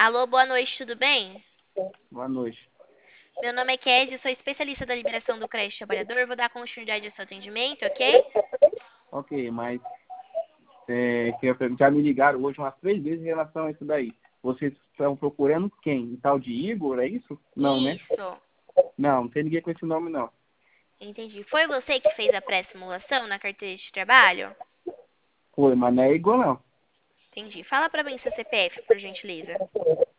Alô, boa noite, tudo bem? Boa noite. Meu nome é Kézia, sou especialista da liberação do crédito trabalhador. Vou dar continuidade ao seu atendimento, ok? Ok, mas queria perguntar, me ligaram hoje umas 3 vezes em relação a isso daí. Vocês estão procurando quem? Um tal de Igor, é isso? Não, né? Isso, Não, não tem ninguém com esse nome, não. entendi. Foi você que fez a pré-simulação na carteira de trabalho? Foi, mas não é Igor, não. Entendi. Fala pra mim seu CPF, por gentileza.